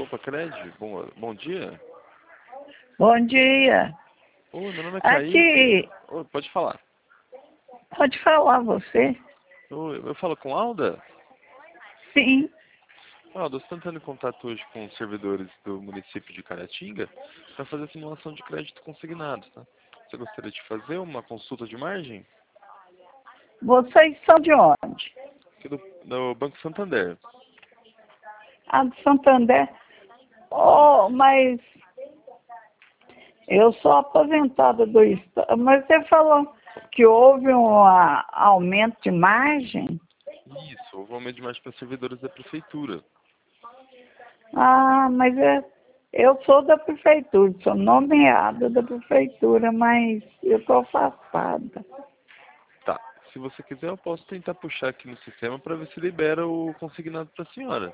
Opa, Cred, bom dia. Bom dia. Oi, meu nome é Aqui, Kaique. Oi, pode falar. pode falar você? Oi, eu falo com Alda? Sim. Alda, eu estou entrando em contato hoje com os servidores do município de Caratinga para fazer a simulação de crédito consignado, tá? Você gostaria de fazer uma consulta de margem? Vocês são de onde? Aqui do Banco Santander. Ah, do Santander. Oh, mas eu sou aposentada do Estado. Mas você falou que houve um aumento de margem? Isso, houve um aumento de margem para servidores da prefeitura. Ah, mas eu sou da prefeitura, sou nomeada da prefeitura, mas eu estou afastada. Tá, se você quiser eu posso tentar puxar aqui no sistema para ver se libera o consignado para a senhora.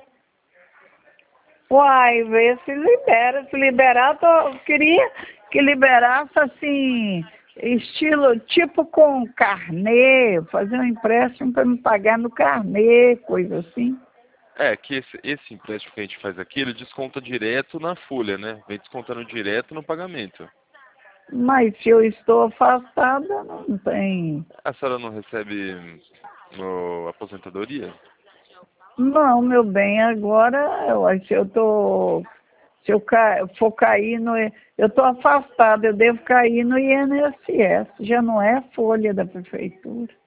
Uai, vê se libera. Se liberar, eu queria que liberasse assim, estilo tipo com carnê, fazer um empréstimo para me pagar no carnê, coisa assim. É, que esse empréstimo que a gente faz aqui, ele desconta direto na folha, né? Vem descontando direto no pagamento. Mas se eu estou afastada, não tem. A senhora não recebe aposentadoria? Não, meu bem, agora se eu tô, se eu for cair no, eu estou afastada, eu devo cair no INSS, já não é folha da prefeitura.